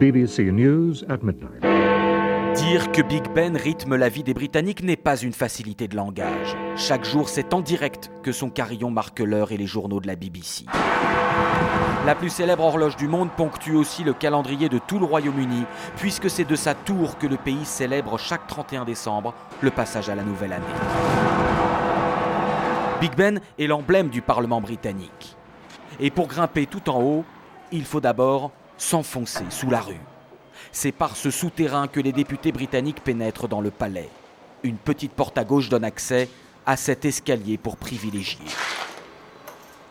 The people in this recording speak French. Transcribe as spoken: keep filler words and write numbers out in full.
B B C News at midnight. Dire que Big Ben rythme la vie des Britanniques n'est pas une facilité de langage. Chaque jour, c'est en direct que son carillon marque l'heure et les journaux de la B B C. La plus célèbre horloge du monde ponctue aussi le calendrier de tout le Royaume-Uni, puisque c'est de sa tour que le pays célèbre chaque trente et un décembre le passage à la nouvelle année. Big Ben est l'emblème du Parlement britannique. Et pour grimper tout en haut, il faut d'abord s'enfoncer sous la rue. C'est par ce souterrain que les députés britanniques pénètrent dans le palais. Une petite porte à gauche donne accès à cet escalier pour privilégiés.